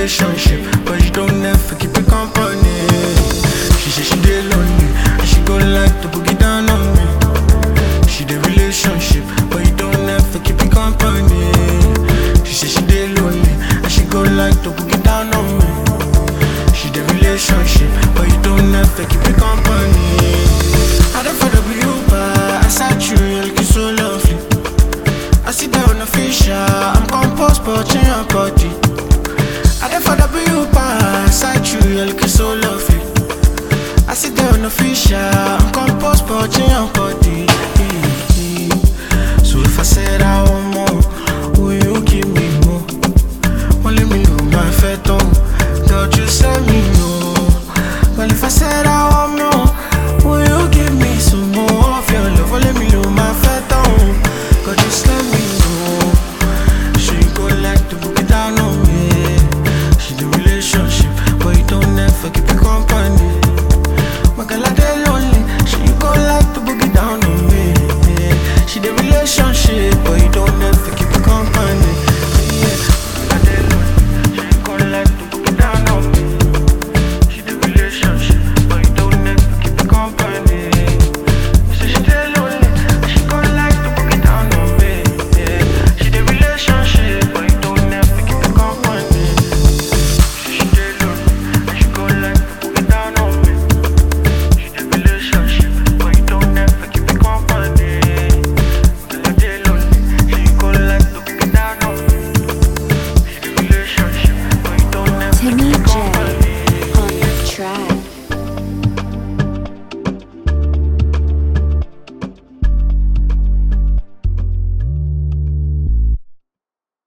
relationship, but you don't ever keep it company. She say she dey lonely, and she go like to boogie down on me. She dey relationship, but you don't ever keep it company. She say she dey lonely, and she go like to boogie down on me. She dey relationship, but you don't ever keep it company. I don't follow you, but I saw you, you're looking so lovely. I sit down on a fisher, I'm composed, but in your body. I don't follow you, but I saw you, you're looking so lovely. I sit down on a fisher.